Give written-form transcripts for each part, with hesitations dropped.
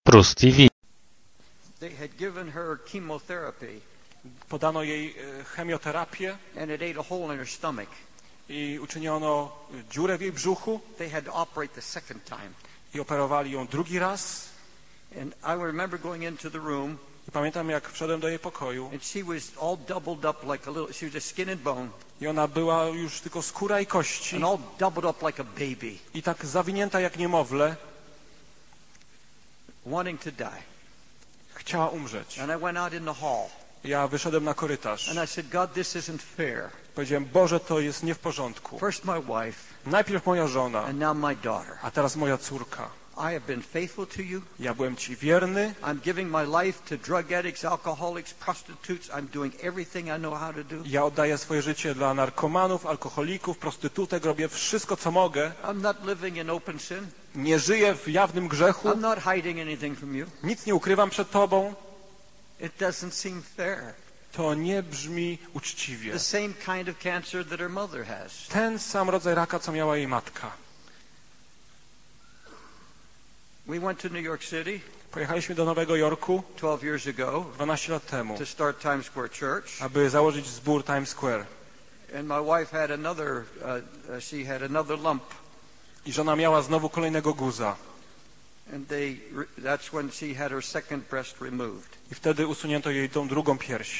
Prus TV. They had given her chemotherapy Podano jej chemioterapię and it ate a hole in her stomach. i uczyniono dziurę w jej brzuchu They had to operate the second time. i operowali ją drugi raz. And I remember going into the room I pamiętam, jak wszedłem do jej pokoju and she was all doubled up like a little, she was just skin and bone i ona była już tylko skóra i kości and all doubled up like a baby, i tak zawinięta jak niemowlę, wanting to die. chciała umrzeć. And I went out in the hall Ja wyszedłem na korytarz. and I said, God, this isn't fair. Powiedziałem, Boże, to jest nie w porządku. First my wife Najpierw moja żona, and now my daughter. a teraz moja córka. I have been faithful to you. Ja byłem Ci wierny. I'm giving my life to drug addicts, alcoholics, prostitutes. I'm doing everything I know how to do. Ja oddaję swoje życie dla narkomanów, alkoholików, prostytutek. Robię wszystko, co mogę. I'm not living in open sin. Nie żyję w jawnym grzechu. I'm not hiding anything from you. Nic nie ukrywam przed Tobą. It doesn't seem fair. To nie brzmi uczciwie. The same kind of cancer that her mother has. Ten sam rodzaj raka, co miała jej matka. We went to New York City Pojechaliśmy do Nowego Jorku 12 years ago 12 lat temu, to start Times Square Church. aby założyć zbór Times Square. And my wife had another, she had another lump. I żona miała znowu kolejnego guza. And that's when she had her second breast removed. I wtedy usunięto jej tą drugą pierś.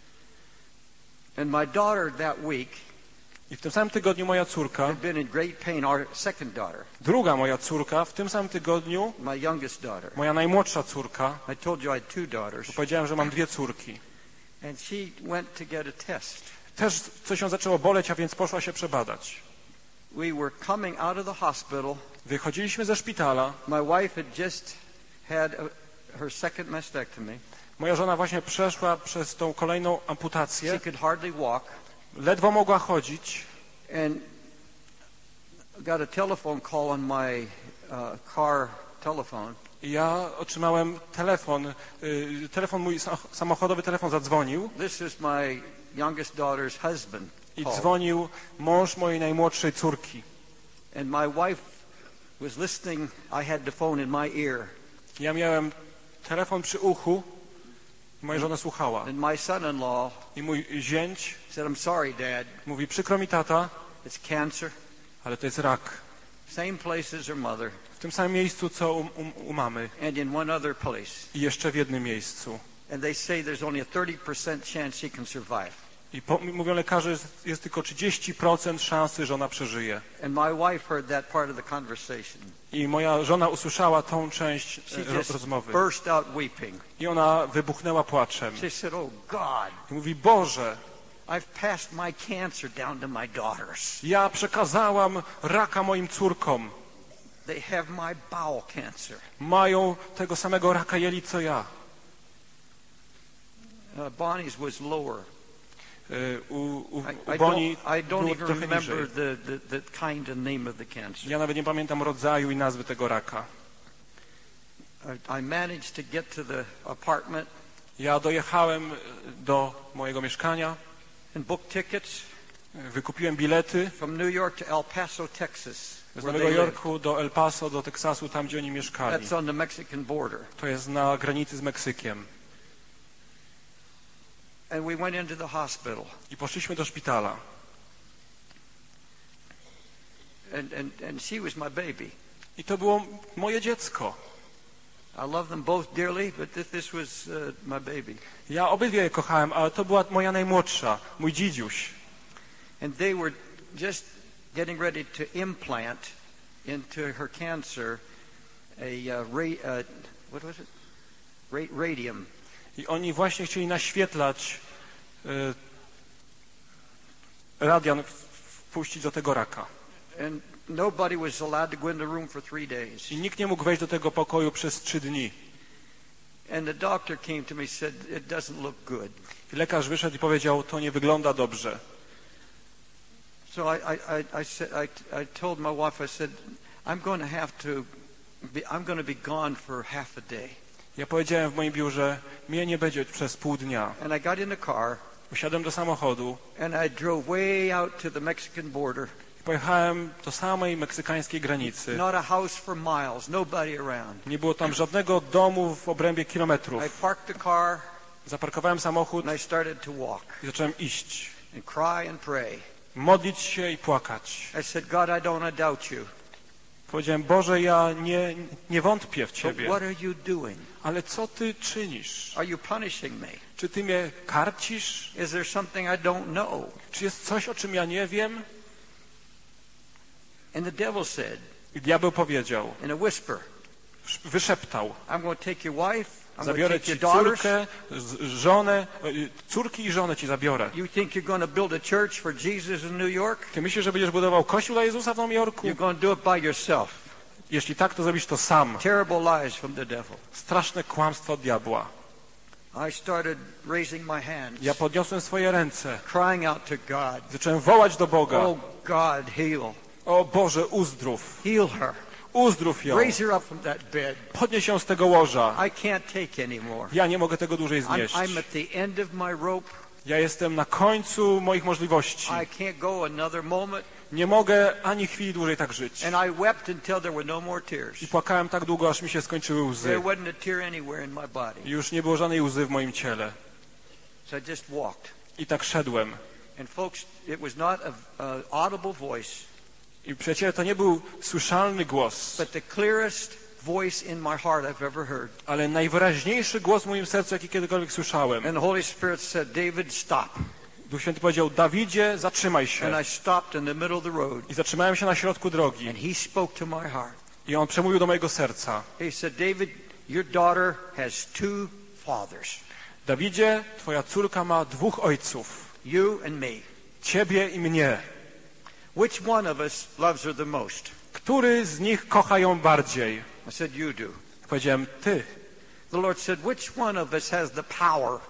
And my daughter that week I w tym samym tygodniu moja córka, had been in great pain, our second daughter, druga moja córka, w tym samym tygodniu my youngest daughter. moja najmłodsza córka, I told you I had two daughters. powiedziałem, że mam dwie córki. And she went to get a test. Też coś ją zaczęło boleć, a więc poszła się przebadać. We were coming out of the hospital. Wychodziliśmy ze szpitala. My wife had just had her second mastectomy. Moja żona właśnie przeszła przez tą kolejną She amputację. could hardly walk. Ledwo mogła chodzić. And got a telephone call on my car telephone. I ja otrzymałem telefon mój samochodowy telefon zadzwonił This is my youngest daughter's husband. i called. dzwonił mąż mojej najmłodszej córki. And my wife was listening. I had the phone in my ear. Ja miałem telefon przy uchu i moja żona słuchała. And my son-in-law I mój zięć said, I'm sorry, Dad. mówi, przykro mi tata, It's cancer. ale to jest rak. Same place as her mother. W tym samym miejscu, co u mamy. And in one other place. I jeszcze w jednym miejscu. And they say there's only a 30% chance she can survive. I mówią lekarze, jest tylko 30% szansy, że ona przeżyje. And my wife heard that part of the conversation. I moja żona usłyszała tą część She just rozmowy. burst out weeping. I ona wybuchnęła płaczem. She said, oh God, I mówi, Boże, I've passed my cancer down to my daughters. ja przekazałam raka moim córkom. They have my bowel cancer. Mają tego samego raka jelit, co ja. Bonnie's was lower. U I Boni don't było even trochę remember niżej. the kind and name of the cancer. Ja nawet nie pamiętam rodzaju i nazwy tego raka. I managed to get to the apartment Ja dojechałem do mojego mieszkania, and booked tickets wykupiłem bilety from New York to El Paso, Texas. z where Nowego they live. Jorku do El Paso, do Teksasu, tam gdzie oni mieszkali. That's on the Mexican border. To jest na granicy z Meksykiem. And we went into the hospital. I poszliśmy do szpitala. And she was my baby. I to było moje dziecko. I love them both dearly, but this was my baby. Ja obydwie je kochałem, ale to była moja najmłodsza, mój dzidziuś. And they were just getting ready to implant into her cancer what was it? Radium. I oni właśnie chcieli naświetlać radian wpuścić do tego raka. And nobody was allowed to go in the room for 3 days. I nikt nie mógł wejść do tego pokoju przez 3 dni. And the doctor came to me and said, it doesn't look good. I lekarz wyszedł i powiedział, to nie wygląda dobrze. So I told my wife, I said, I'm going to be gone for half a day. Ja powiedziałem w moim biurze, mnie nie będzie przez pół dnia. And I got in the car Usiadłem do samochodu. and I drove way out to the Mexican border. pojechałem do samej meksykańskiej granicy. Not a house for miles, nobody around. Nie było tam żadnego domu w obrębie kilometrów. I parked the car Zaparkowałem samochód and I started to walk i zacząłem iść. and cry and pray. Modlić się i płakać. I said, God, I don't doubt you. Powiedziałem, Boże, ja nie wątpię w But Ciebie, what are you doing? ale co Ty czynisz? Are you punishing me? Czy Ty mnie karcisz? Is there something I don't know? Czy jest coś, o czym ja nie wiem? And the devil said, I diabeł powiedział, in a whisper, wyszeptał, I'm going to take your wife, I'm going to zabiorę take your Ci daughters. córkę, żonę, córki i żonę Ci zabiorę. You think you're going to build a church for Jesus in New York? Ty myślisz, że będziesz budował kościół dla Jezusa w Nowym Jorku? You're going to do it by yourself. Jeśli tak, to zrobisz to sam. Terrible lies from the devil. Straszne kłamstwo od diabła. I started raising my hands, Ja podniosłem swoje ręce, crying out to God. zacząłem wołać do Boga. Oh God, heal. O Boże, uzdrów. Heal her. Uzdrów ją. Raise her up from that bed. Podnieś ją z tego łoża. I can't take anymore. Ja nie mogę tego dłużej znieść. I'm at the end of my rope. Ja jestem na końcu moich możliwości. I can't go another moment. Nie mogę ani chwili dłużej tak żyć. And I wept until there were no more tears. I płakałem tak długo, aż mi się skończyły łzy. There wasn't a tear anywhere in my body. I już nie było żadnej łzy w moim ciele. So I just walked. I tak szedłem. And folks, it was not an audible voice, I przyjaciele, to nie był słyszalny głos, but the clearest voice in my heart I've ever heard. ale najwyraźniejszy głos w moim sercu, jaki kiedykolwiek słyszałem. And the Holy Spirit said, David, stop. Duch Święty powiedział, Dawidzie, zatrzymaj się. And I stopped in the middle of the road. I zatrzymałem się na środku drogi. And he spoke to my heart. I on przemówił do mojego serca. He said, David, your daughter has two fathers, Dawidzie, twoja córka ma dwóch ojców. you and me. Ciebie i mnie. Which one of us loves her the most? Który z nich kocha ją bardziej? I said, you do. Powiedziałem, ty. The Lord said, which one of us has the power?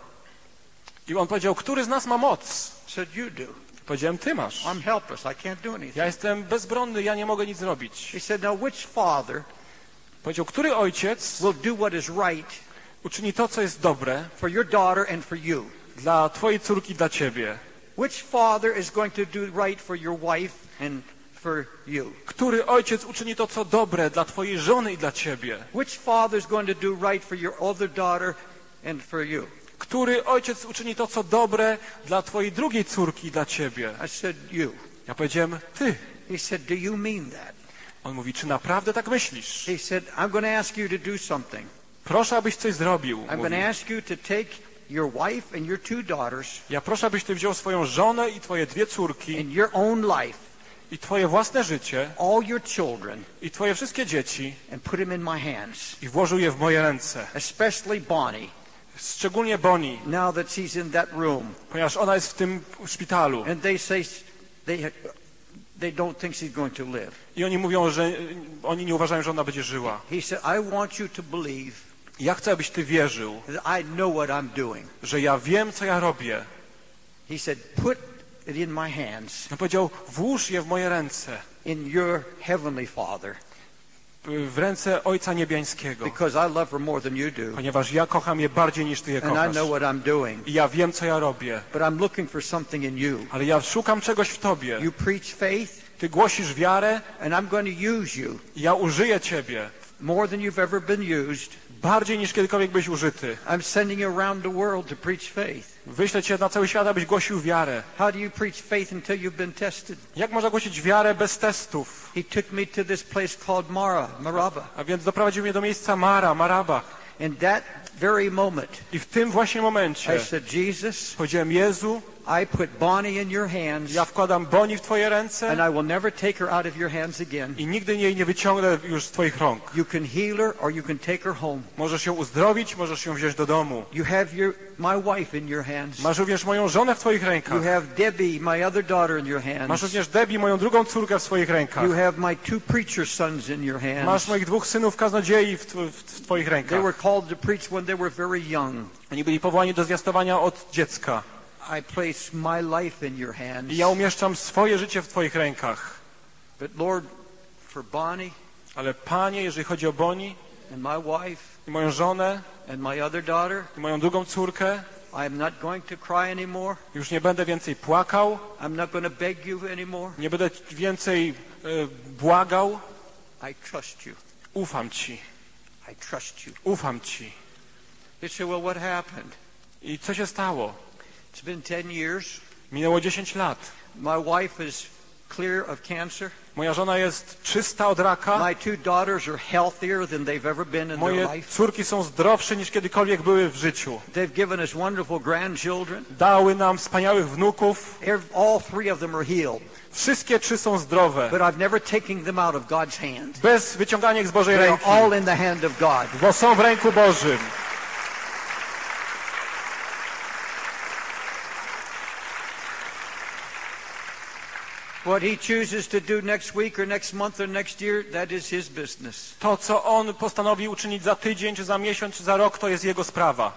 I on powiedział, który z nas ma moc? I said, you do. Powiedziałem, ty masz. I'm helpless. I can't do anything. Ja jestem bezbronny, ja nie mogę nic zrobić. He said, now which father Powiedział, który ojciec will do what is right uczyni to, co jest dobre for your daughter and for you? dla twojej córki, dla ciebie? Which father is going to do right for your wife and for you? Który ojciec uczyni to, co dobre dla twojej żony i dla ciebie? Which father is going to do right for your other daughter and for you? Który ojciec uczyni to, co dobre dla twojej drugiej córki i dla ciebie? I said, you. Ja powiedziałem, ty. He said, do you mean that? On mówi, czy naprawdę tak myślisz? He said, I'm going to ask you to do something. Proszę, abyś coś zrobił. I'm Mówi. going to ask you to take your wife and your two daughters Ja proszę, abyś ty wziął swoją żonę i twoje dwie córki and your own life, i twoje własne życie all your children, i twoje wszystkie dzieci and put them in my hands, i włożył je w moje ręce. especially Bonnie, Szczególnie Bonnie, now that she's in that room. ponieważ ona jest w tym szpitalu. And they say they don't think she's going to live. I oni mówią, że oni nie uważają, że ona będzie żyła. He said, I want you to believe Ja chcę, abyś ty wierzył, that I know what I'm doing. że ja wiem, co ja robię. He said, put it in my hands, On powiedział, włóż je w moje ręce, in your heavenly Father, w ręce Ojca Niebiańskiego, because I love her more than you do, ponieważ ja kocham je bardziej niż ty je and I kochasz. know what I'm doing. I ja wiem, co ja robię, But I'm looking for something in you. ale ja szukam czegoś w tobie. You preach faith, Ty głosisz wiarę and I'm going to use you i ja użyję ciebie more than you've ever been used. bardziej niż kiedykolwiek byś użyty. I'm sending you around the world to preach faith. Wyślę cię na cały świat, abyś głosił wiarę. How do you preach faith until you've been tested? Jak można głosić wiarę bez testów? He took me to this place called Maraba. A więc doprowadził mnie do miejsca Marabach. In that very moment, I w tym właśnie momencie I said, Jesus, powiedziałem, Jezu, I put Bonnie in your hands, ja wkładam Bonnie w twoje ręce and I will never take her out of your hands again. i nigdy jej nie wyciągnę już z twoich rąk. You can heal her or you can take her home. Możesz ją uzdrowić, możesz ją wziąć do domu. You have my wife in your hands. Masz również moją żonę w twoich rękach. You have Debbie, my other daughter, in your hands. Masz również Debbie, moją drugą córkę w swoich rękach. You have my two preacher sons in your hands. Masz moich dwóch synów kaznodziei w twoich They rękach. were called to preach when they were very young. Oni byli powołani do zwiastowania od dziecka. I place my life in your hands. I ja umieszczam swoje życie w twoich rękach. But Lord, for Bonnie Ale Panie, jeżeli chodzi o Bonnie and my wife i moją żonę and my other daughter, i moją drugą córkę, I am not going to cry anymore. Już nie będę więcej płakał. I'm not going to beg you anymore. Nie będę więcej błagał. I trust you. Ufam Ci. I trust you. Ufam Ci. You say, well, what happened? I co się stało? It's been 10 years. Minęło 10 lat. My wife is clear of cancer. Moja żona jest czysta od raka. My two daughters are healthier than they've ever been in their Moje life. córki są zdrowsze niż kiedykolwiek były w życiu. They've given us wonderful grandchildren. Dały nam wspaniałych wnuków. All three of them are healed. Wszystkie 3 są zdrowe. But I've never taken them out of God's hand. Bez wyciągania ich z Bożej They're ręki. all in the hand of God. Bo są w ręku Bożym. What he chooses to do next week or next month or next year, that is his business. To, co on postanowi uczynić za tydzień, czy za miesiąc, czy za rok, to jest jego sprawa.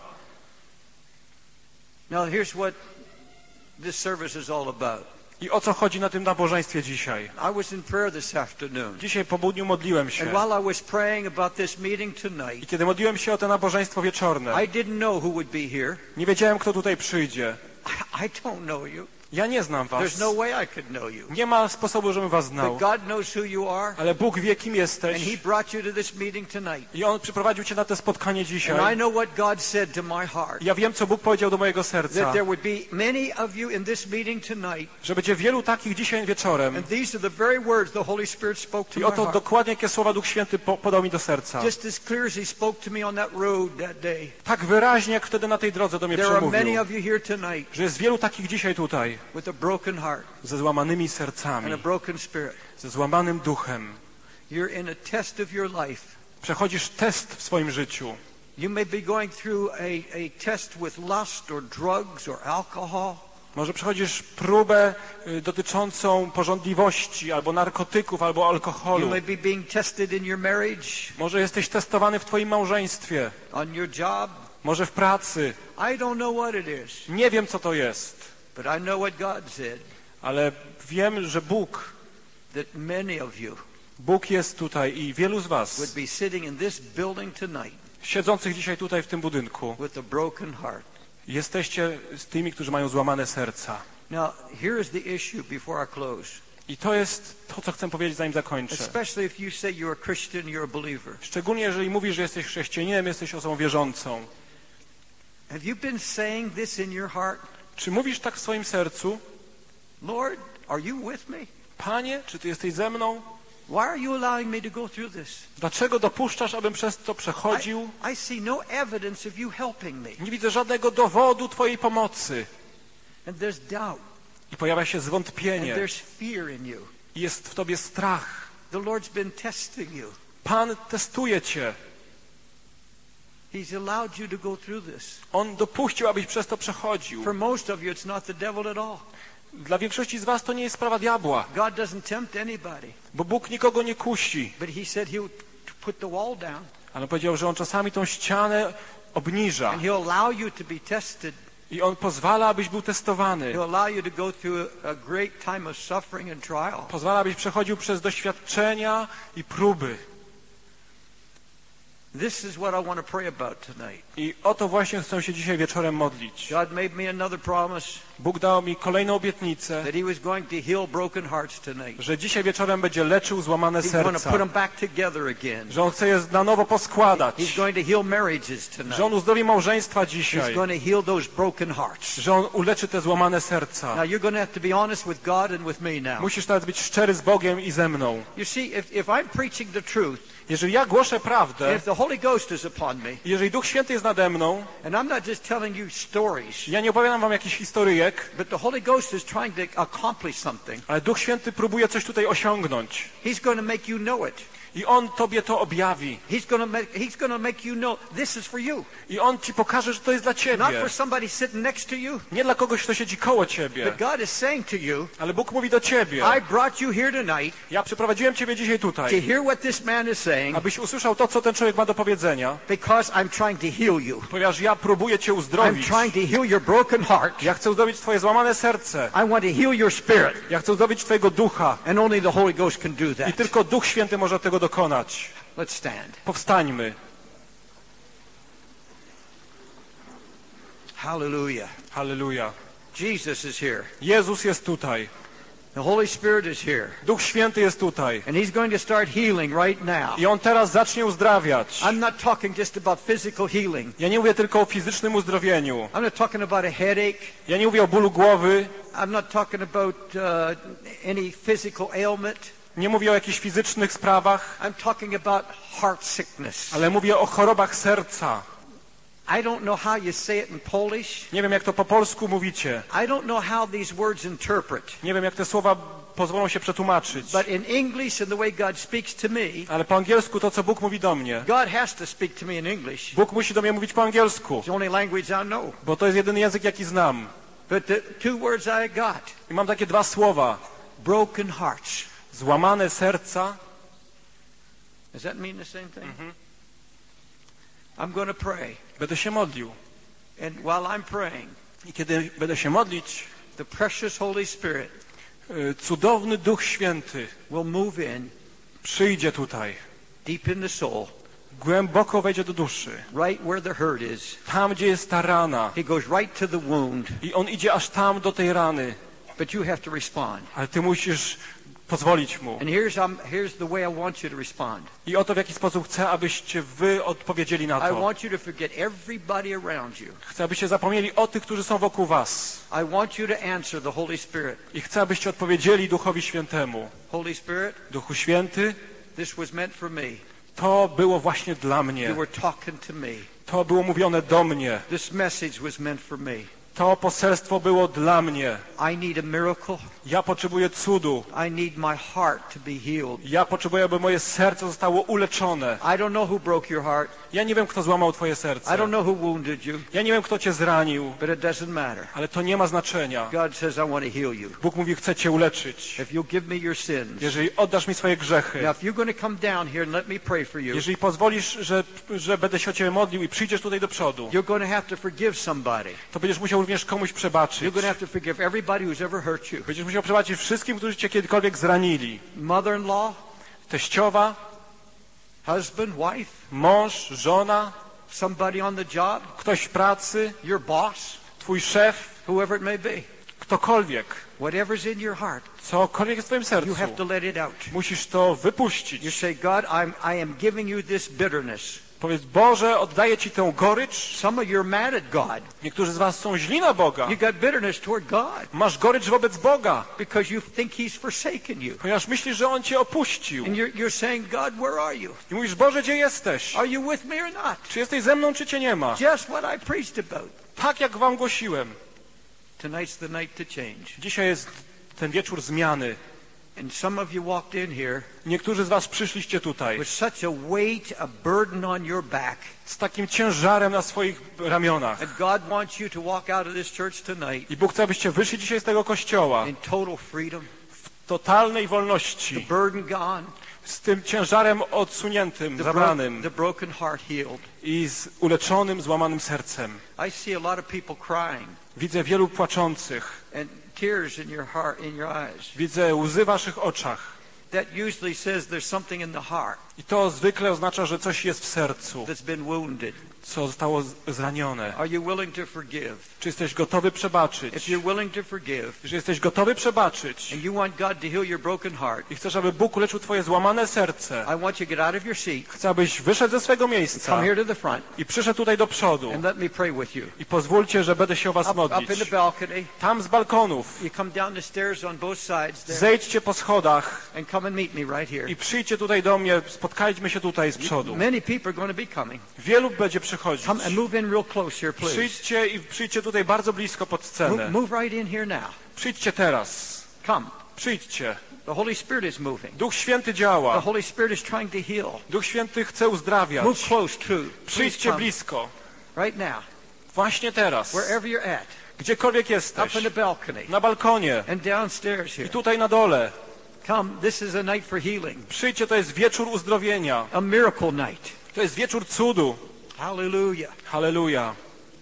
Now here's what this service is all about. I o co chodzi na tym nabożeństwie dzisiaj? I was in prayer this afternoon. Dzisiaj po południu modliłem się. And while I was praying about this meeting I tonight, kiedy modliłem się o to nabożeństwo wieczorne, I didn't know who would be here. nie wiedziałem, kto tutaj przyjdzie. I don't know you. Ja nie znam was. There's no way I could know you. Nie ma sposobu, żebym was znał. But God knows who you are, Ale Bóg wie, kim and jesteś. he brought you to this meeting tonight. I On przyprowadził cię na to spotkanie And I dzisiaj. know what God said to my heart. Ja wiem, co Bóg powiedział do mojego serca. That there would be many of you in this meeting tonight. Że będzie wielu takich dzisiaj wieczorem. And these are the very words the Holy Spirit spoke to I my oto heart. dokładnie jakie słowa Duch Święty podał mi do serca. Just as clear as he spoke to me on that road that day. Tak wyraźnie, jak wtedy na tej drodze do mnie There are many przemówił. of you here tonight Że jest wielu takich dzisiaj tutaj. with a broken heart Ze złamanymi and sercami. a broken spirit. Ze złamanym duchem. You're in a test of your life. Przechodzisz test w swoim życiu. You may be going through a test with lust or drugs or alcohol. Może przechodzisz próbę dotyczącą pożądliwości, albo narkotyków, albo You alkoholu. may be being tested in your marriage, Może jesteś testowany w twoim małżeństwie. on your job. Może w pracy. I don't know what it is, Nie wiem, co to jest. but I know what God said, Ale wiem, że that many of you Bóg jest tutaj i wielu z would was, be sitting in this building tonight siedzących dzisiaj tutaj w tym budynku, with a broken heart. jesteście z tymi, którzy mają złamane serca. Now, here is the issue before I close. I to jest to, co chcę powiedzieć, zanim zakończę. Especially if you say you're a Christian, you're a believer. Szczególnie, jeżeli mówisz, że jesteś chrześcijaninem, jesteś osobą wierzącą. Have you been saying this in your heart? Czy mówisz tak w swoim sercu? Lord, are you with me? Panie, czy Ty jesteś ze mną? Why are you allowing me to go through this? Dlaczego dopuszczasz, abym przez to przechodził? I see no evidence of you helping me. Nie widzę żadnego dowodu Twojej pomocy. And there's doubt. I pojawia się And zwątpienie. there's fear in you. I jest w Tobie strach. The Lord's been testing you. Pan testuje Cię. He's allowed you to go through this. On dopuścił, abyś przez to przechodził. For most of you, it's not the devil at all. Dla większości z was to nie jest sprawa diabła, God doesn't tempt anybody. bo Bóg nikogo nie kusi. But he said he'll put the wall down. Ale powiedział, że On czasami tą ścianę obniża. And he'll allow you to be tested. I On pozwala, abyś był testowany. He'll allow you to go through a great time of suffering and trial. Pozwala, abyś przechodził przez doświadczenia i próby. This is what I want to pray about tonight. I o to właśnie chcę się dzisiaj wieczorem modlić. God made me another promise Bóg dał mi kolejną obietnicę, that he was going to heal broken hearts tonight. że dzisiaj wieczorem będzie leczył złamane He's going to serca. put them back together again. Że On chce je na nowo poskładać. He's going to heal marriages Że On tonight. uzdrowi małżeństwa He's dzisiaj. going to heal those broken hearts. Że On uleczy te złamane serca. Now you're going to have to be honest with God and with me now. Musisz teraz być szczery z Bogiem i ze mną. You see, if I'm preaching the truth, Jeżeli ja głoszę and prawdę, if the Holy Ghost is upon me, jeżeli Duch Święty jest nade mną, and I'm not just telling you stories, ja nie opowiadam wam jakichś historyjek, but the Holy Ghost is trying to accomplish something, ale Duch Święty próbuje coś tutaj osiągnąć. He's going to make you know it. I On tobie to objawi. He's going to make you know this is for you. I On ci pokaże, że to jest dla Not ciebie. for somebody sitting next to you. Nie dla kogoś, kto siedzi koło ciebie. But God is saying to you, Ale Bóg mówi do ciebie. I brought you here tonight Ja przyprowadziłem ciebie dzisiaj to tutaj, hear what this man is saying abyś usłyszał to, co ten człowiek ma do powiedzenia. because I'm trying to heal you. Ponieważ ja próbuję cię I'm uzdrowić. trying to heal your broken heart. Ja chcę uzdrowić twoje złamane serce. I want to heal your spirit. Ja chcę uzdrowić twojego ducha. And only the Holy Ghost can do I that. tylko Duch Święty może tego dokonać. Let's stand. Powstańmy. Hallelujah. Halleluja. Jesus is here. Jezus jest tutaj. The Holy Spirit is here. Duch Święty jest tutaj. And He's going to start healing right now. I On teraz zacznie uzdrawiać. I'm not talking just about physical healing. Ja nie mówię tylko o fizycznym uzdrowieniu. I'm not talking about a headache. Ja nie mówię o bólu głowy. I'm not talking about any physical ailment. Nie mówię o jakichś fizycznych sprawach. I'm talking about heart sickness. Ale mówię o chorobach serca. I don't know how you say it in Polish. Nie wiem, jak to po polsku mówicie. I don't know how these words interpret. Nie wiem, jak te słowa pozwolą się przetłumaczyć. But in English and the way God speaks to me, Ale po angielsku to, co Bóg mówi do mnie. God has to speak to me in English. Bóg musi do mnie mówić po angielsku. It's the only language I know. Bo to jest jedyny język, jaki znam. But the two words I got, I mam takie dwa słowa. broken hearts. Złamane serca. Does that mean the same thing? I'm going to pray. Będę się modlił. And while I'm praying, I kiedy będę się modlić, the precious Holy Spirit cudowny Duch Święty will move in przyjdzie tutaj. deep in the soul, Głęboko wejdzie do duszy. right where the hurt is. Tam, gdzie jest ta rana. He goes right to the wound, I On idzie aż tam do tej rany. but you have to respond. Ale ty musisz pozwolić Mu. And here's the way I want you to respond. I oto w jaki sposób chcę, abyście wy odpowiedzieli na I to. want you to forget everybody around you. Chcę, abyście zapomnieli o tych, którzy są wokół was. I want you to answer the Holy Spirit. I chcę, abyście odpowiedzieli Duchowi Świętemu. Holy Spirit, Duchu Święty, this was meant for me. to było właśnie dla mnie. You were talking to me. To było mówione do mnie. This message was meant for me. To poselstwo było dla mnie. I need a miracle. Ja potrzebuję cudu. I need my heart to be healed. Ja potrzebuję, aby moje serce zostało uleczone. I don't know who broke your heart. Ja nie wiem, kto złamał twoje I serce. don't know who wounded you, Ja nie wiem, kto cię zranił. but it doesn't matter. Ale to nie ma znaczenia. God says, I want to heal you. Bóg mówi, chcę cię uleczyć. If you'll give me your sins. Jeżeli oddasz mi swoje grzechy. Now, if you're going to come down here and let me pray for you, Jeżeli pozwolisz, że będę się o ciebie modlił i przyjdziesz tutaj do przodu, you're going to have to forgive somebody. to będziesz musiał również komuś przebaczyć. You're going to have to forgive everybody who's ever hurt you. Będziesz musiał przebaczyć wszystkim, którzy cię kiedykolwiek zranili. Mother-in-law, Teściowa, husband, wife, mąż, żona, somebody on the job, ktoś w pracy, your boss, twój szef, whoever it may be. ktokolwiek. Whatever's in your heart, Cokolwiek jest w twoim sercu. you have to let it out. Musisz to wypuścić. You say, God, I am giving you this bitterness. Powiedz, Boże, oddaję Ci tę gorycz. Some of you are mad at God. Niektórzy z was są źli na Boga. You got bitterness toward God Masz gorycz wobec Boga, because you think He's forsaken you. ponieważ myślisz, że On Cię opuścił. And you're saying, God, where are you? I mówisz, Boże, gdzie jesteś? Are you with me or not? Czy jesteś ze mną, czy Cię nie ma? Just what I preached about. Tak, jak wam głosiłem. Tonight's the night to change. Dzisiaj jest ten wieczór zmiany. And some of you walked in here Niektórzy z was przyszliście tutaj with such a weight, a burden on your back. z takim ciężarem na swoich ramionach. And God wants you to walk out of this church tonight I Bóg chce, abyście wyszli dzisiaj z tego kościoła in total freedom, w totalnej the wolności, burden gone, z tym ciężarem odsuniętym, zabranym the broken heart healed. i z uleczonym, złamanym sercem. I see a lot of people crying Widzę wielu płaczących. and tears in your heart, in your eyes. Widzę łzy w waszych oczach. That usually says there's something in the heart I to zwykle oznacza, że coś jest w sercu, that's been wounded. co zostało zranione. Are you willing to forgive? Czy jesteś gotowy przebaczyć? If you're willing to forgive Jeżeli jesteś gotowy przebaczyć and you want God to heal your broken heart, i chcesz, aby Bóg uleczył twoje złamane serce, I want you to get out of your seat, chcę, abyś wyszedł ze swego miejsca come here to the front, i przyszedł tutaj do przodu. and let me pray with you. I pozwólcie, że będę się o was Up in the modlić. balcony, Tam z balkonów you come down the stairs on both sides there zejdźcie po schodach and come and meet me right here. i przyjdźcie tutaj do mnie, spotkajmy się tutaj z przodu. Many people are going to be coming. Wielu będzie przychodzić. Come and move in real close here, please. Przyjdźcie tutaj bardzo blisko pod scenę. Move right in here now. Przyjdźcie teraz. Come. Przyjdźcie. The Holy Spirit is moving. Duch Święty The działa. Holy Spirit is trying to heal. Duch Święty chce uzdrawiać. Move close too. Please Przyjdźcie come. blisko. Right now. Właśnie teraz. Wherever you're at. Gdziekolwiek Up jesteś. in the balcony. Na balkonie. And downstairs here. I tutaj na dole. Come. This is a night for healing. Przyjdźcie, to jest wieczór uzdrowienia. A miracle night. To jest wieczór cudu. Hallelujah. Halleluja.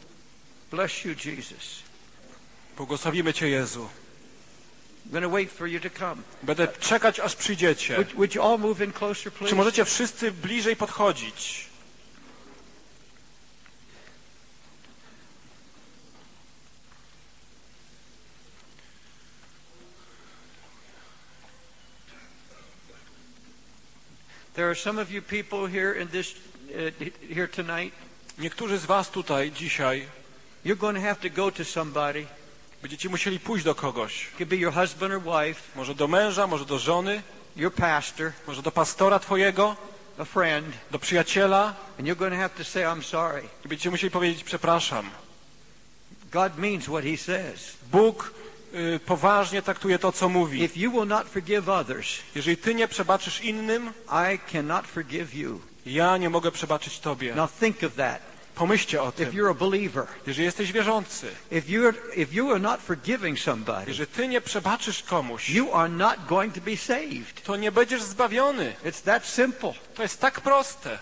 Bless you, Jesus. Błogosławimy Cię, Jezu. I'm going to wait for you to come. Będę czekać, aż przyjdziecie. Would you all move in closer, please? Czy możecie wszyscy bliżej podchodzić? There are some of you people here in this here tonight. Niektórzy z was tutaj dzisiaj You're going to have to go to somebody. będziecie musieli pójść do kogoś. It could be your husband or wife, Może do męża, może do żony, your pastor, może do pastora twojego, a friend, do przyjaciela and you're going to have to say, I'm sorry. i będziecie musieli powiedzieć przepraszam. God means what he says. Bóg poważnie traktuje to, co mówi. If you will not forgive others, Jeżeli ty nie przebaczysz innym, I cannot forgive you. ja nie mogę przebaczyć tobie. Now think of that. Pomyślcie o If tym. you're a believer, Jeżeli jesteś wierzący, if you are not forgiving somebody, jeżeli ty nie przebaczysz komuś, you are not going to be saved. to nie będziesz zbawiony. It's that simple. To jest tak proste.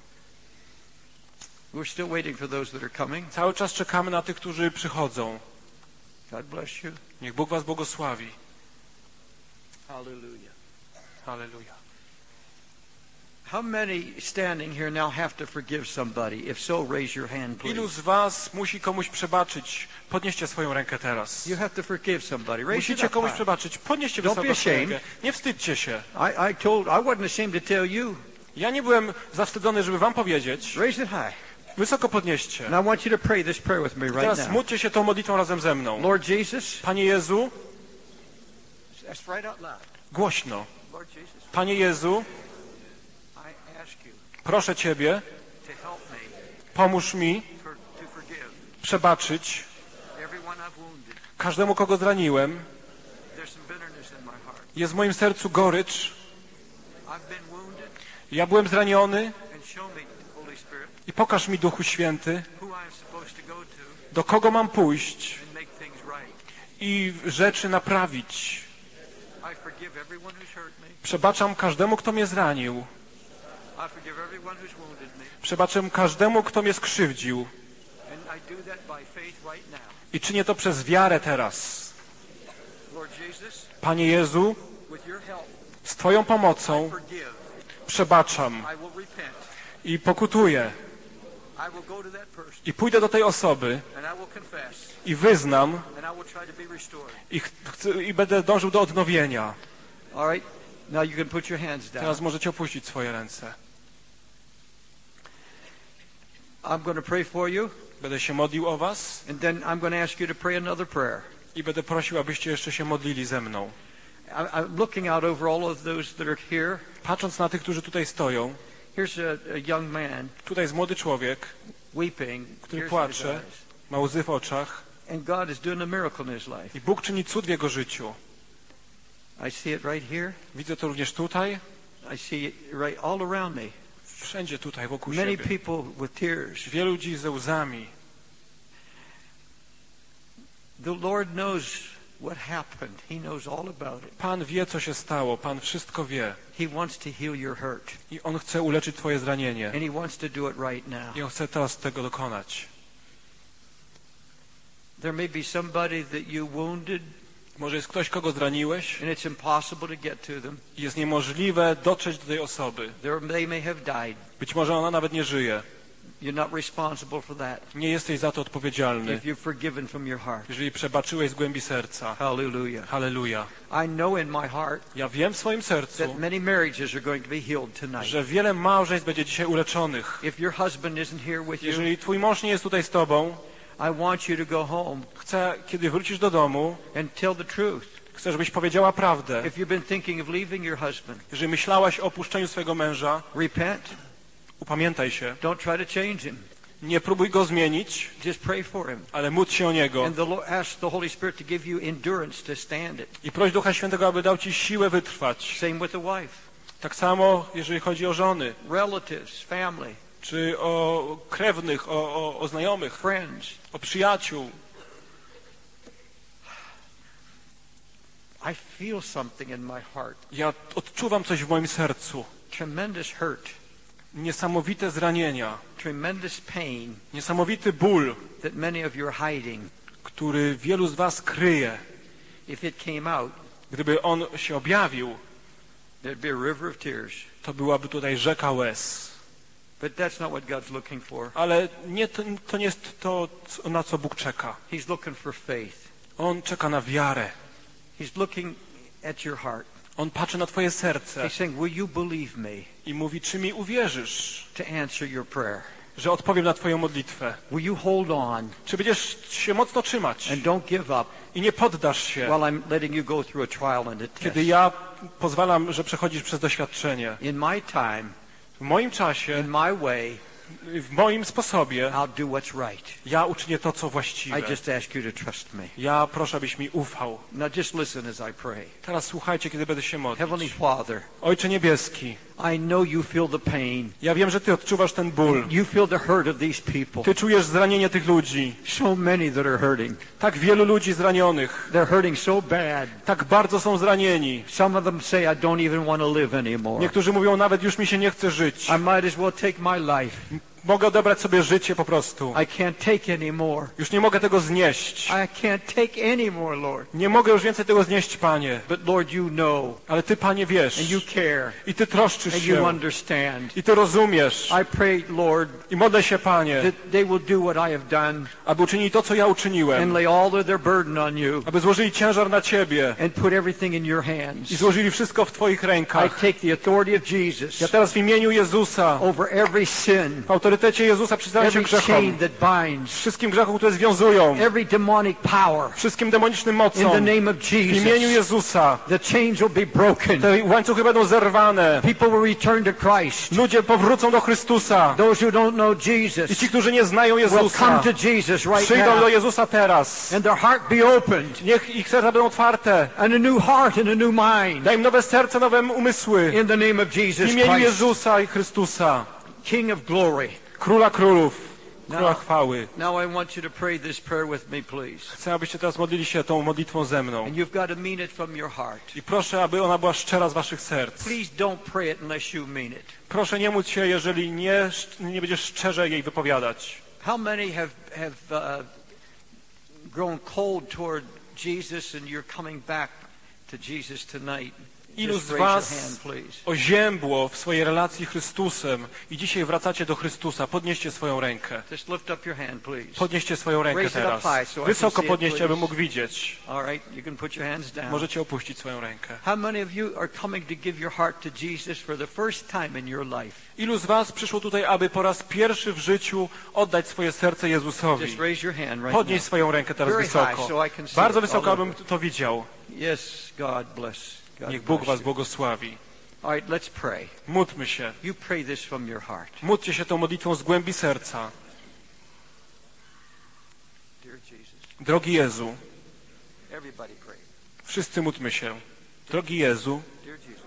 We're still waiting for those that are coming. Cały czas czekamy na tych, którzy przychodzą. God bless you. Niech Bóg was błogosławi. Hallelujah. Halleluja. How many standing here now have to forgive somebody? If so, raise your hand, Ilu please. z was musi komuś przebaczyć? Podnieście swoją rękę teraz. You have to forgive somebody. Raise it Musicie up komuś high. przebaczyć. Podnieście Don't be wysoko swoją ashamed. rękę. Nie wstydźcie się. I wasn't ashamed to tell you. Ja nie byłem zawstydzony, żeby wam powiedzieć. Raise it high. Wysoko podnieście. And I want you to pray this prayer with me right Teraz now. módlcie się tą modlitwą razem ze mną. Lord Jesus, Panie Jezu, that's right out loud. głośno. Lord Jesus, Panie Jezu, I ask you proszę Ciebie, to help me pomóż mi to forgive przebaczyć everyone I've wounded. każdemu, kogo zraniłem. There's some bitterness in my heart. Jest w moim sercu gorycz. I've been wounded, Ja byłem zraniony and show me, Holy Spirit, i pokaż mi, Duchu Święty, who I'm supposed to go to do kogo mam pójść and make things right. i rzeczy naprawić. I forgive everyone who's hurt me. Przebaczam każdemu, kto mnie zranił. I forgive everyone who's wounded me. Przebaczam każdemu, kto mnie skrzywdził. And I do that by faith right now. I czynię to przez wiarę teraz. Lord Jesus, Panie Jezu, with your help, z Twoją I pomocą forgive. przebaczam I will repent. i pokutuję. I will go to that person I pójdę do tej osoby and I will confess i wyznam and I will try to be restored. i będę dążył do odnowienia. All right? Now you can put your hands down. Teraz możecie opuścić swoje ręce. I'm going to pray for you, Będę się modlił o was and then I'm going to ask you to pray another prayer. i będę prosił, abyście jeszcze się modlili ze mną. I'm looking out over all of those that are here. Patrząc na tych, którzy tutaj stoją, Here's a young man tutaj jest młody człowiek, weeping, który tears in his płacze, eyes. ma łzy w oczach And God is doing a miracle in his life. i Bóg czyni cud w jego życiu. I see it right here. Widzę to również tutaj, I see it right all around me. wszędzie tutaj wokół Many siebie. people with tears. Wielu ludzi ze łzami. The Lord knows what happened. He knows all about it. Pan wie, co się stało. Pan wszystko wie. He wants to heal your hurt. I On chce uleczyć twoje zranienie. And he wants to do it right now. I On chce teraz tego dokonać. There may be somebody that you wounded, Może jest ktoś, kogo zraniłeś and it's impossible to get to them. i jest niemożliwe dotrzeć do tej osoby. They may have died. Być może ona nawet nie żyje. You're not responsible for that. Nie jesteś za to odpowiedzialny, If you've forgiven from your heart. jeżeli przebaczyłeś z głębi serca. Hallelujah. Halleluja. I know in my heart Ja wiem w swoim sercu, that many marriages are going to be healed tonight. że wiele małżeństw będzie dzisiaj uleczonych. If your husband isn't here with you, Jeżeli twój mąż nie jest tutaj z tobą, I want you to go home chcę, kiedy wrócisz do domu, and tell the truth. chcę, żebyś powiedziała prawdę. If you've been thinking of leaving your husband, Jeżeli myślałaś o opuszczeniu swojego męża, repent. upamiętaj się. Don't try to change him. Nie próbuj go zmienić, Just pray for him. ale módl się o niego. And ask the Holy Spirit to give you endurance to stand it. I proś Ducha Świętego, aby dał ci siłę wytrwać. Same with the wife. Tak samo, jeżeli chodzi o żony, Relatives, family, czy o krewnych, o znajomych, friends. o przyjaciół. I feel something in my heart. Ja odczuwam coś w moim sercu. Tremendous hurt. Niesamowite zranienia, Tremendous pain niesamowity ból, that many of you are hiding. który wielu z was kryje. If it came out, Gdyby on się objawił, there'd be a river of tears. to byłaby tutaj rzeka łez. But that's not what God's looking for. Ale to nie jest to, na co Bóg czeka. He's looking for faith. On czeka na wiarę. He's looking at your heart. On patrzy na twoje serce He's saying, will you believe me i mówi, czy mi uwierzysz, to answer your prayer? że odpowiem na twoją modlitwę? Will you hold on Czy będziesz się mocno trzymać and don't give up i nie poddasz się, while I'm letting you go through a trial and a test? kiedy ja pozwalam, że przechodzisz przez doświadczenie? In my time, W moim czasie, in my way, w moim sposobie, I'll do what's right. ja uczynię to, co I właściwe. just ask you to trust me. Ja proszę, abyś mi ufał. Now just listen as I pray. Teraz słuchajcie, kiedy będę się Heavenly modlić. Father, Ojcze Niebieski, I know you feel the pain. ja wiem, że Ty odczuwasz ten ból. You feel the hurt of these people. Ty czujesz zranienie tych ludzi. So many that are hurting. Tak wielu ludzi zranionych. They're hurting so bad. Tak bardzo są zranieni. Some of them say, I don't even want to live anymore. Niektórzy mówią, nawet już mi się nie chce żyć. I might as well take my life. Mogę odebrać sobie życie po prostu. I can't take any more. Już nie mogę tego znieść. I can't take any more, Lord. Nie mogę już więcej tego znieść, Panie. But Lord, you know, Ale Ty, Panie, and wiesz. you care, I Ty troszczysz and you się. understand. I Ty rozumiesz. I pray, Lord, I modlę się, Panie, that they will do what I have done aby uczynili to, co ja and uczyniłem. lay all of their burden on you Aby złożyli ciężar na Ciebie. and put everything in your hands. I złożyli wszystko w Twoich I rękach. take the authority of Jesus Ja teraz w imieniu Jezusa, over every sin, w autorytecie Jezusa przyznaję się every chain grzechom. that binds, Wszystkim grzechom, które związują. every demonic power. Wszystkim demonicznym In mocom. the name of W imieniu Jesus, Jezusa. the chains will be broken. Te łańcuchy będą zerwane. People will return to Christ. Ludzie powrócą do Chrystusa. Those who don't know I Jesus ci, którzy nie znają will come Jezusa, to Jesus right przyjdą do now, Jezusa teraz. and their heart be opened, Niech ich serca będą otwarte. and a new heart and a new mind. Daj im nowe serce, nowe umysły. In the name of W Jesus imieniu Christ, Jezusa i Chrystusa. King of glory. Króla królów, Króla chwały. Now I want you to pray this prayer with me, please. Chcę, abyście teraz modlili się tą modlitwą ze mną. And you've got to mean it from your heart. I proszę, aby ona była szczera z waszych serc. Please don't pray it unless you mean it. Proszę nie módl się, jeżeli nie będziesz szczerze jej wypowiadać. How many have grown cold toward Jesus and you're coming back to Jesus tonight? Ilu Just z raise your was hand, please. oziębło w swojej relacji z Chrystusem i dzisiaj wracacie do Chrystusa? Podnieście swoją rękę. Just lift up your hand, please. Podnieście swoją rękę Raise it up teraz. high so I can Wysoko see it, podnieście, please. abym mógł widzieć. All right, you can put your hands down. Możecie opuścić swoją rękę. How many of you are coming to give your heart to Jesus for the first time in your life? Ilu z was przyszło tutaj, aby po raz pierwszy w życiu oddać swoje serce Jezusowi? Just raise your hand right Podnieś now. swoją rękę teraz Very high, wysoko. so I can see Bardzo it wysoko, all abym to widział. Yes, God bless. God Niech Bóg bless was you. błogosławi. All right, let's pray. Módlmy się. You pray this from your heart. Módlcie się tą modlitwą z głębi serca. Dear Jesus, Drogi Jezu, everybody pray. wszyscy módlmy się. Drogi Jezu, Dear Jesus,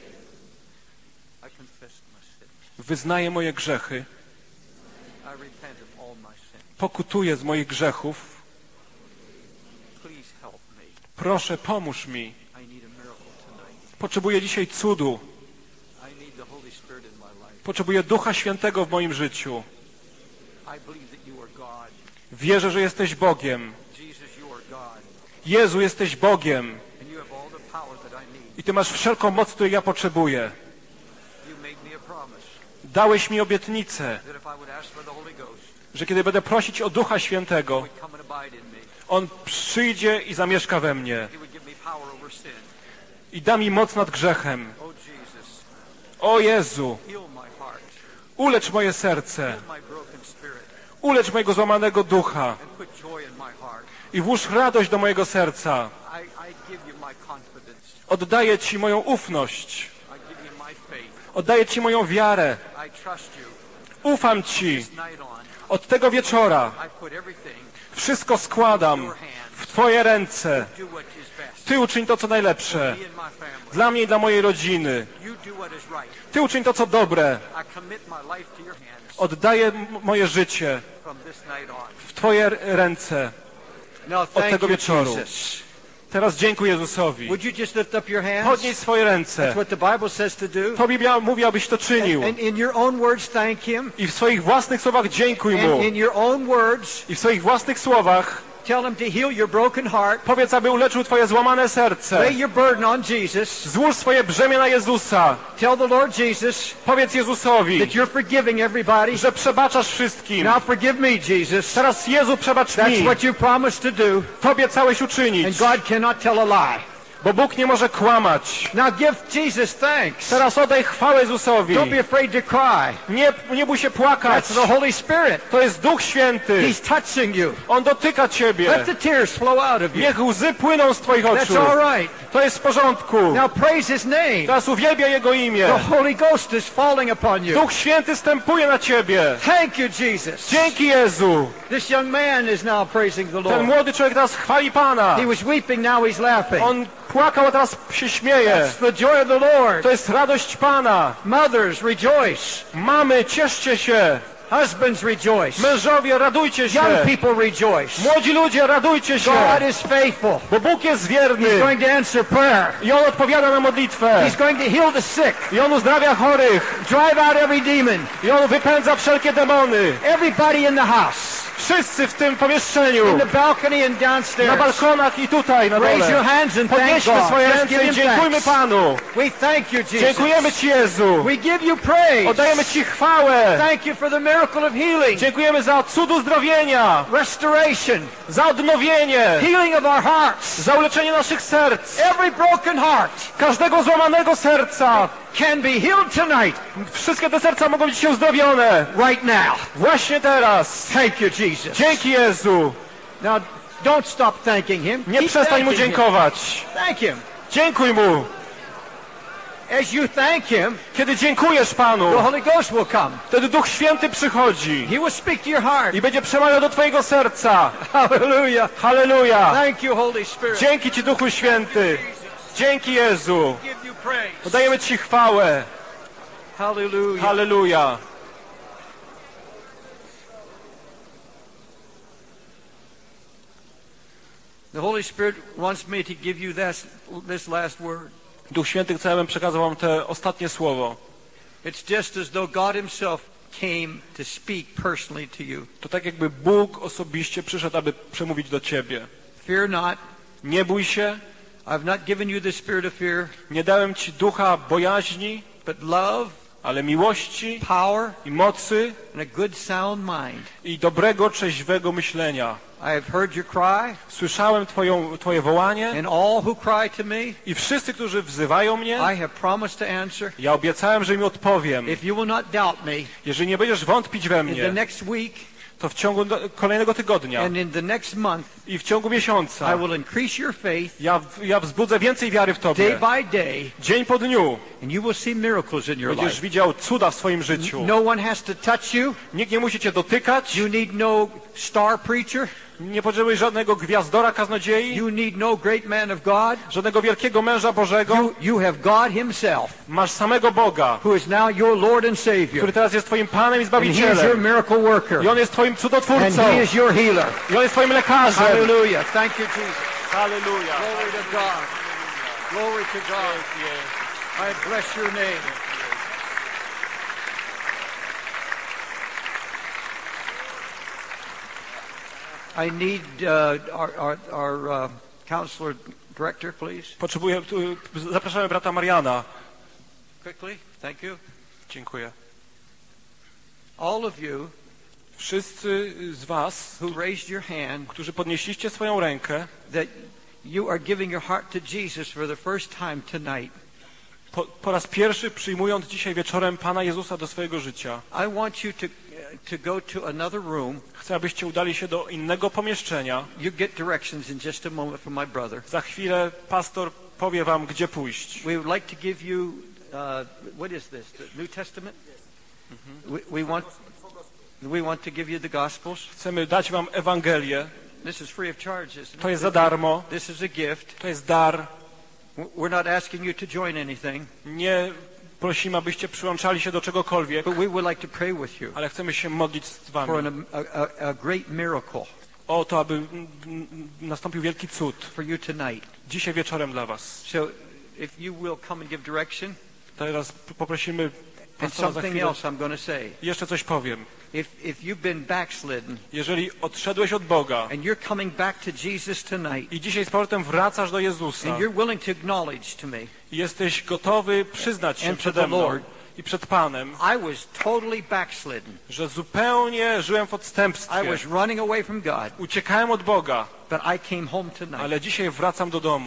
I confess my sins. wyznaję moje grzechy, I repent of all my sins. pokutuję z moich grzechów. Please help me. Proszę, pomóż mi. I need a miracle tonight. Potrzebuję dzisiaj cudu. I need the Holy Spirit in my life. Potrzebuję Ducha Świętego w moim życiu. I believe that you are God. Wierzę, że jesteś Bogiem. Jesus, you are God. Jezu, jesteś Bogiem. And you have all the power that I need. I Ty masz wszelką moc, której ja potrzebuję. You made me a promise Dałeś mi obietnicę, that if I would ask for the Holy Ghost, że kiedy będę prosić o Ducha Świętego, He would come and abide in me. On przyjdzie i zamieszka we mnie He would give me power over sin. i da mi moc nad grzechem. Oh Jesus, O Jezu, heal my heart. ulecz moje serce, Heal my broken spirit. ulecz mojego złamanego ducha And put joy in my heart. i włóż radość do mojego serca. I give you my confidence. Oddaję Ci moją ufność, I give you my faith. oddaję Ci moją wiarę, I trust you. ufam Ci. This night on, Od tego wieczora I put everything wszystko składam w Twoje ręce. do what is best. Ty uczyń to, co najlepsze. Me and my family. Dla mnie i dla mojej rodziny. You do what is right. Ty uczyń to, co dobre. I commit my life to your hands Oddaję moje życie from this night on. w Twoje ręce Now od thank tego you, wieczoru. Jesus. Teraz dziękuję Jezusowi. Would you just lift up your hands? Podnieś swoje ręce. That's what the Bible says to do. To Biblia mówi, abyś to czynił. And in your own words, thank Him. I w swoich własnych słowach dziękuj Mu. And in your own words, I w swoich własnych słowach tell Him to heal your broken heart. powiedz, aby uleczył Twoje złamane serce. Lay your burden on Jesus. Złóż swoje brzemię na Jezusa. Tell the Lord Jesus Powiedz Jezusowi, that you're forgiving everybody. że przebaczasz wszystkim. Now forgive me, Jesus. Teraz Jezu, przebacz That's mi. what you promised to do. To obiecałeś And uczynić. God cannot tell a lie. Bo Bóg nie może kłamać. Now give Jesus thanks. Teraz oddaj chwałę Jezusowi. Don't be afraid to cry. Nie bój się płakać. That's the Holy Spirit. To jest Duch Święty. He's touching you. On dotyka ciebie. Let the tears flow out of you. Niech łzy płyną z twoich oczu. That's all right. To jest w porządku. Now praise His name. Teraz uwielbiaj Jego imię. The Holy Ghost is falling upon you. Duch Święty stępuje na ciebie. Thank you, Jesus. Dzięki Jezu. This young man is now praising the Ten Lord. młody człowiek teraz chwali Pana. He was weeping, now he's laughing. On płakał, a teraz się śmieje. That's the joy of the Lord. To jest radość Pana. Mothers, rejoice. Mamy, cieszcie się. Husbands, rejoice. Mężowie, radujcie się. Young people, rejoice. Młodzi ludzie, radujcie się. God is faithful. Bo Bóg jest wierny. He's going to answer prayer. I On odpowiada na modlitwę. He's going to heal the sick. I On uzdrawia chorych. Drive out every demon. I On wypędza wszelkie demony. Everybody in the house. Wszyscy w tym pomieszczeniu. In the balcony and Na downstairs. balkonach i tutaj na Raise your dole. hands and thank Podnieśmy God. swoje Just ręce give i Him dziękujmy thanks. Panu. We thank you, Jesus. Dziękujemy Ci, Jezu. We give you praise. Oddajemy Ci chwałę. Thank you for the miracle of healing, Dziękujemy za cud uzdrowienia, restoration, za odnowienie, healing of our hearts. za uleczenie naszych serc. Every broken heart Każdego złamanego serca. can be healed tonight, Wszystkie te serca mogą być dzisiaj uzdrowione. right now. Właśnie teraz. Thank you, Jesus. Dzięki Jezu. Now, don't stop thanking Him. Nie Keep przestań Mu thanking Him. dziękować. Thank Him. Dziękuj Mu. As you thank Him, Kiedy dziękujesz the Panu, Holy Ghost will come. wtedy Duch Święty przychodzi He will speak to your heart. i będzie przemawiał do Twojego serca. Hallelujah. Halleluja. Thank you, Holy Spirit. Dzięki Ci, Duchu Święty. Dzięki Jezu. Give you praise. Oddajemy Ci chwałę. Hallelujah. Halleluja. The Holy Spirit wants me to give you this last word. Duch Święty chce, abym przekazał Wam te ostatnie słowo. It's just as though God Himself came to speak personally to you. To tak jakby Bóg osobiście przyszedł, aby przemówić do Ciebie. Fear not. Nie bój się. I've not given you the spirit of fear, Nie dałem Ci ducha bojaźni, but love, ale miłości power, i mocy and a good sound mind. i dobrego, trzeźwego myślenia. I have heard your cry, Słyszałem Twoje wołanie and all who cry to me, i wszyscy, którzy wzywają mnie, I have promised to answer. ja obiecałem, że im odpowiem. If you will not doubt me, Jeżeli nie będziesz wątpić we in the mnie, next week to w ciągu kolejnego tygodnia and in the next month, i w ciągu miesiąca I will increase your faith ja wzbudzę więcej wiary w day Tobie. by day, Dzień po dniu and you will see miracles in your będziesz life. widział cuda w swoim życiu. No one has to touch you. Nikt nie musi Cię dotykać. You need no star preacher. Nie potrzebujesz żadnego gwiazdora kaznodziei, You need no great man of God. żadnego wielkiego męża Bożego. You have God Himself, Masz samego Boga, who is now your Lord and Savior. który teraz jest Twoim Panem i And He is your Zbawicielem. miracle worker. I On jest Twoim And cudotwórcą. He is your healer. I On jest Twoim lekarzem. Hallelujah. Thank you, Jesus. Halleluja. Glory to God. Glory to God. I bless your name. I need our counselor director, please. Zapraszamy brata Mariana. Quickly. Thank you. Dziękuję. All of you Wszyscy z Was, who raised your hand, którzy podnieśliście swoją rękę, that you are giving your heart to Jesus for the first time tonight. po raz pierwszy przyjmując dzisiaj wieczorem Pana Jezusa do swojego życia, I want you to go to another room. chcę, abyście udali się do innego pomieszczenia. You get directions in just a moment from my brother. Za chwilę pastor powie Wam, gdzie pójść. We would like to give you, what is this, the New Testament? We want to give you the Gospels. Chcemy dać Wam Ewangelię. This is free of charge, isn't it? To jest za darmo. This is a gift. To jest dar. We're not asking you to join anything, Nie prosimy, abyście przyłączali się do czegokolwiek, but we would like to pray with you ale chcemy się modlić z for Wami a great miracle o to, aby nastąpił wielki cud for you tonight. dzisiaj wieczorem dla Was. So if you will come and give direction, Teraz poprosimy and pastora za something chwilę. else I'm going to say. Jeszcze coś powiem. If you've been backslidden Jeżeli odszedłeś od Boga and you're coming back to Jesus tonight, i dzisiaj z powrotem wracasz do Jezusa and you're willing to acknowledge to me, i jesteś gotowy przyznać się And to przede the mną Lord. i przed Panem, I was totally backslidden. że zupełnie żyłem w I odstępstwie, was running away from God, uciekałem od Boga, but I came home tonight. ale dzisiaj wracam do domu.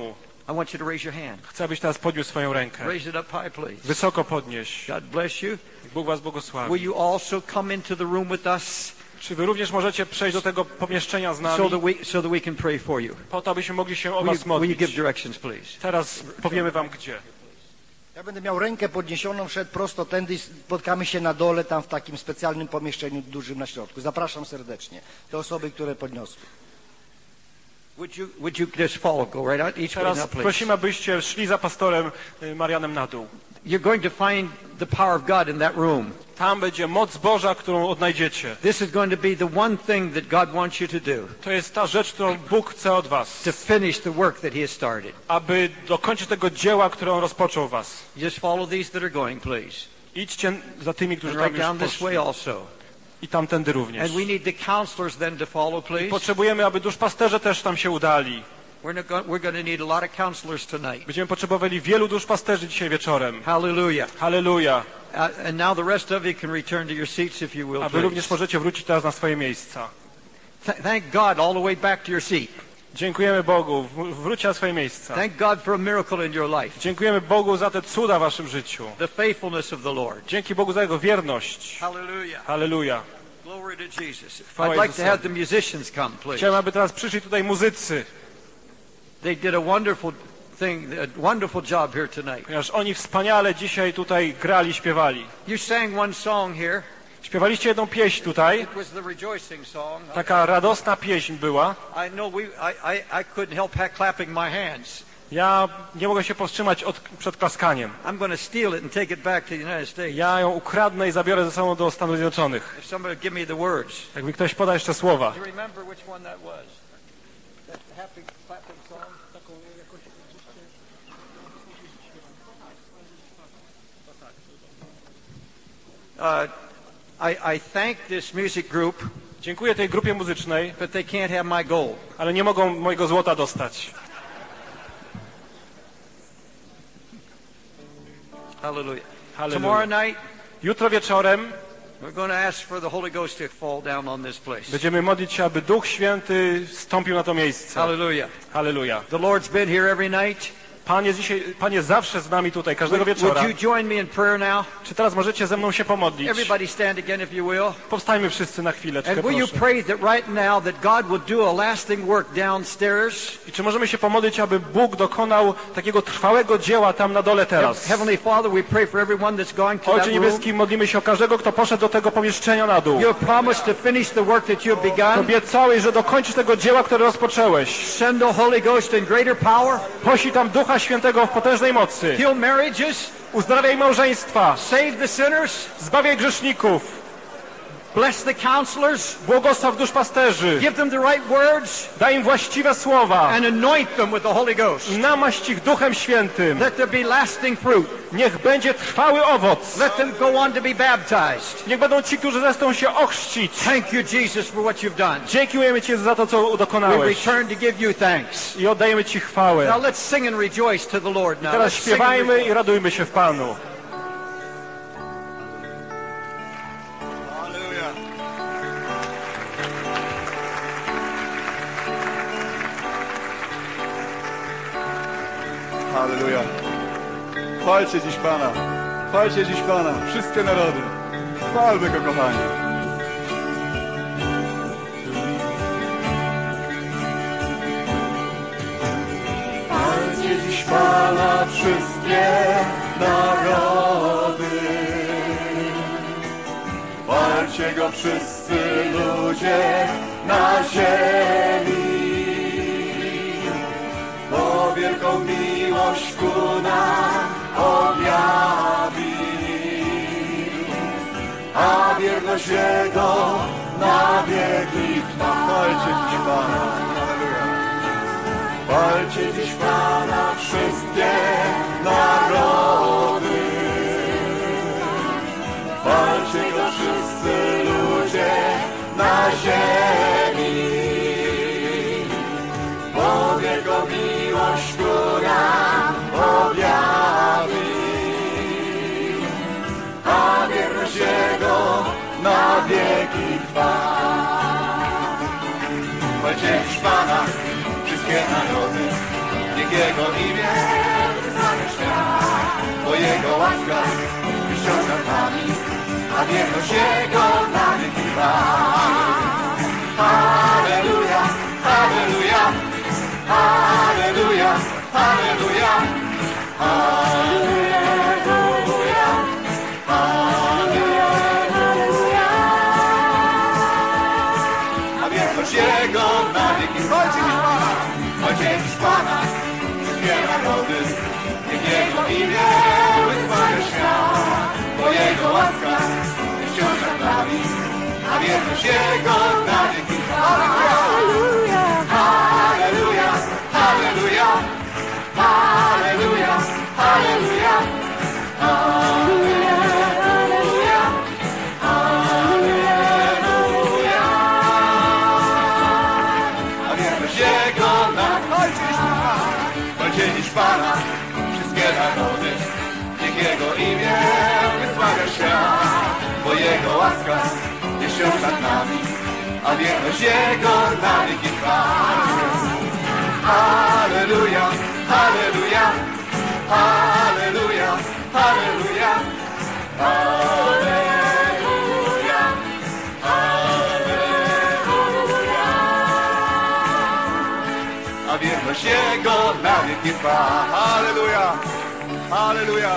I want you to raise your hand. Chcę, abyś teraz podniósł swoją rękę. Raise it up high, please. Wysoko podnieś. God bless you. Bóg was błogosławi. Will you also come into the room with us Czy wy również możecie przejść do tego pomieszczenia z nami, so that we can pray for you? po to, abyśmy mogli się o Will was you give modlić? directions, please? Teraz powiemy wam gdzie. Ja będę miał rękę podniesioną, szedł prosto tędy i spotkamy się na dole, tam w takim specjalnym pomieszczeniu dużym na środku. Zapraszam serdecznie te osoby, które podniosły. Would you just follow? Go right out each way Teraz now, please. prosimy, abyście szli za pastorem Marianem na dół. You're going to find the power of God in that room. Tam będzie moc Boża, którą odnajdziecie. This is going to be the one thing that God wants you to do. To jest ta rzecz, którą Bóg chce od was. To finish the work that He has started. Aby dokończyć tego dzieła, które On rozpoczął w was. Just follow these that are going, please. Idźcie za tymi, którzy And tam right down już this way poszli. also. I tamtędy również. And we need the counselors then to follow, please. Potrzebujemy, aby duszpasterze też tam się udali. We're going to need a lot of counselors tonight. Będziemy potrzebowali wielu duszpasterzy dzisiaj wieczorem. Hallelujah. Halleluja. And now the rest of you can return to your seats if you will, A wy również please. możecie wrócić teraz na swoje miejsca. Thank God all the way back to your seat. Dziękujemy Bogu. Wróćcie na swoje miejsca. Thank God for a miracle in your life. Dziękujemy Bogu za te cuda w waszym życiu. The faithfulness of the Lord. Dzięki Bogu za Jego wierność. Hallelujah. Halleluja. Glory to Jesus. Chwała I'd like to Jezusowi. have the musicians come, please. Chciałem, aby teraz przyszli tutaj muzycy, They did a wonderful thing, a wonderful job here tonight. ponieważ oni wspaniale dzisiaj tutaj grali, śpiewali. You sang one song here. Śpiewaliście jedną pieśń tutaj. It was the rejoicing song. Taka radosna pieśń była. I know I couldn't help clapping my hands. Ja nie mogę się powstrzymać przed klaskaniem. I'm going to steal it and take it back to the United States. Ja ją ukradnę i zabiorę ze sobą do Stanów Zjednoczonych. If somebody would give me the words. Jak mi ktoś poda jeszcze słowa. Do you remember which one that was? That happy clapping song? I thank this music group, Dziękuję tej grupie muzycznej, but they can't have my gold. ale nie mogą mojego złota dostać. Hallelujah. Hallelujah. Tomorrow night, Jutro wieczorem we're going to ask for the Holy Ghost to fall down on this place. będziemy modlić się, aby Duch Święty stąpił na to miejsce. Hallelujah. Halleluja. The Lord's been here every night. Pan jest zawsze z nami tutaj, każdego Would wieczora. you join me in prayer now? Czy teraz możecie ze mną się pomodlić? Everybody stand again if you will. Powstańmy wszyscy na chwileczkę, And will you proszę. pray that right now that God will do a lasting work downstairs? I czy możemy się pomodlić, aby Bóg dokonał takiego trwałego dzieła tam na dole teraz? Heavenly Father, we pray for everyone that's going to that Ojcze room. Niebieski, modlimy się o każdego, kto poszedł do tego pomieszczenia na dół. You have promised to finish the work that you have begun. Obiecałeś, że dokończysz tego dzieła, które rozpoczęłeś. Send the Holy Ghost in greater power. Poślij tam Ducha Świętego w potężnej mocy. Heal marriages. Uzdrawiaj małżeństwa. Save the sinners. Zbawiaj grzeszników. Bless the counselors. Błogosław duszpasterzy. Give them the right words. Daj im właściwe słowa. And anoint them with the Holy Ghost. Namaść ich Duchem Świętym. Let there be lasting fruit. Niech będzie trwały owoc. Let them go on to be baptized. Niech będą ci, którzy zechcą się ochrzcić. Thank you, Jesus, for what you've done. Dziękujemy Ci za to, co We dokonałeś. return to give you thanks. I oddajemy Ci chwałę. Now let's sing and rejoice to the Lord now. Teraz Let's sing and śpiewajmy rejoice. i radujmy się w Panu. Halleluja. Chwalcie dziś Pana. Chwalcie dziś Pana. Wszystkie narody. Chwalmy Go, kochani. Chwalcie dziś Pana wszystkie narody. Chwalcie Go wszyscy ludzie na ziemi. Bo wielką miłość ku nam objawił, a wierność Jego na wieki trwa. Chwalcie dziś Pana. Chwalcie dziś Pana wszystkie narody. Chwalcie Go wszyscy ludzie na ziemi. Bo Jego miłość ku nam objawił, a wierność Jego na wieki trwa. Chwalcie dziś Pana wszystkie narody, niech Jego imię wyznamy świat, bo Jego łaska wciąż nad nami, a wierność Jego na wieki trwa. Halleluja, halleluja, halleluja, halleluja, halleluja, halleluja. A wierność Jego na wieki trwa. Chwalcie dziś Pana, wszystkie narody, niech Jego imię wyzwala świat, bo Jego łaska wciąż nad nami, a wierność Jego na wieki trwa. Halleluja, halleluja, halleluja, halleluja, halleluja, halleluja, halleluja. A wierność Jego na chwalcie dziś Pana, wszystkie narody, niech Jego imię wysławia świat, bo Jego łaska jest wciąż nad nami, a wierność Jego na wieki trwa. Halleluja, halleluja, halleluja, halleluja, halleluja, halleluja. A wierność Jego na wieki trwa. Halleluja, halleluja.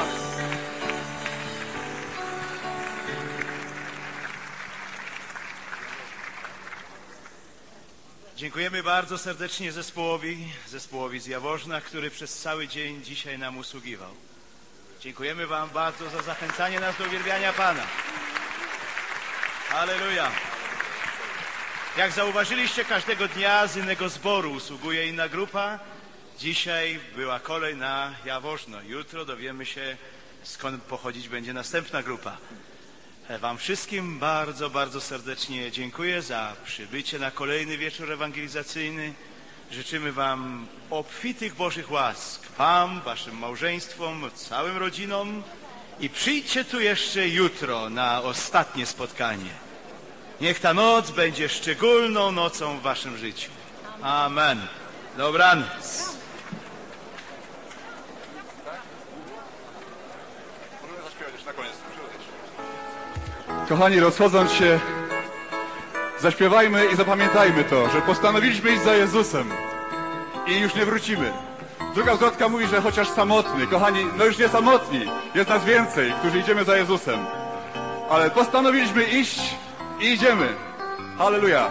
Dziękujemy bardzo serdecznie zespołowi z Jaworzna, który przez cały dzień dzisiaj nam usługiwał. Dziękujemy Wam bardzo za zachęcanie nas do uwielbiania Pana. Halleluja. Jak zauważyliście, każdego dnia z innego zboru usługuje inna grupa. Dzisiaj była kolej na Jaworzno. Jutro dowiemy się, skąd pochodzić będzie następna grupa. Wam wszystkim bardzo, bardzo serdecznie dziękuję za przybycie na kolejny wieczór ewangelizacyjny. Życzymy Wam obfitych Bożych łask, Wam, Waszym małżeństwom, całym rodzinom i przyjdźcie tu jeszcze jutro na ostatnie spotkanie. Niech ta noc będzie szczególną nocą w Waszym życiu. Amen. Dobranoc. Kochani, rozchodząc się, zaśpiewajmy i zapamiętajmy to, że postanowiliśmy iść za Jezusem i już nie wrócimy. Druga zwrotka mówi, że chociaż samotny, kochani, no już nie samotni, jest nas więcej, którzy idziemy za Jezusem. Ale postanowiliśmy iść i idziemy. Halleluja.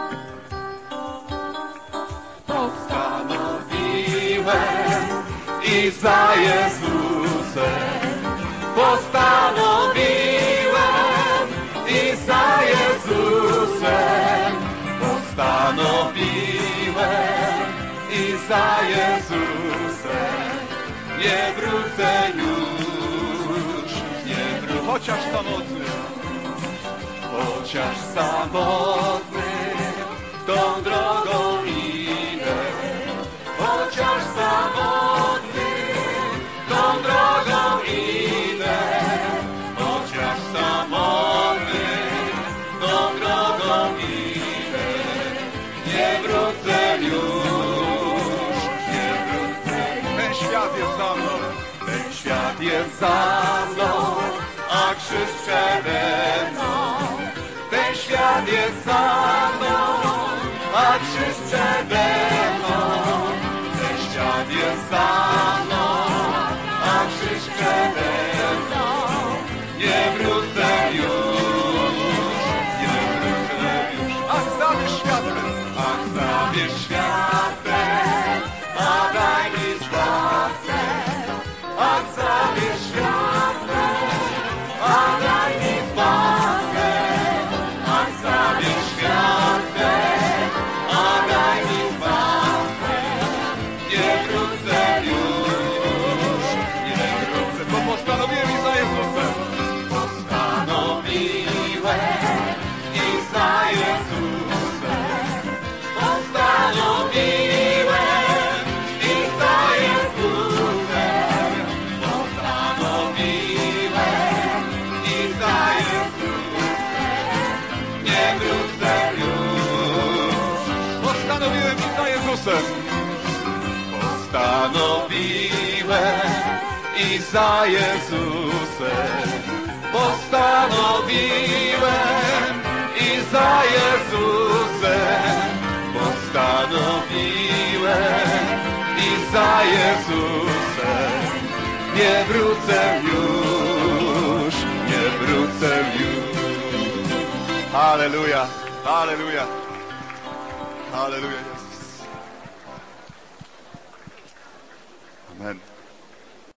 Postanowiłem iść za Jezusem. Postanowiłem iść za Jezusem. Postanowiłem iść za Jezusem. Nie wrócę już, nie wrócę. Chociaż samotny, tą drogą idę. Chociaż samotny, tą drogą idę. Chociaż samotny, tą drogą idę. Nie wrócę już, nie wrócę. Ten świat jest za mną, ten świat jest za mną, a krzyż przede mną. Ten świat jest za mną, a krzyż przede mną. Ten świat jest za mną, a krzyż przede mną. Nie wrócę już, nie wrócę już. Ach, zabierz światłem, a daj mi zbawcę. Ach, zabierz światłem, a daj mi zbawcę. Ach, zabierz światłem, a daj mi zbawcę. Nie wrócę już, nie wrócę, bo postanowiłem iść za Jezusem. Postanowiłem iść za Jezusem. Postanowiłem iść za Jezusem. Postanowiłem iść za Jezusem. Nie wrócę już. Postanowiłem iść za Jezusem. Postanowiłem i za Jezusem postanowiłem, i za Jezusem postanowiłem, i za Jezusem nie wrócę już, nie wrócę już. Halleluja, halleluja, halleluja, Jezus. Amen.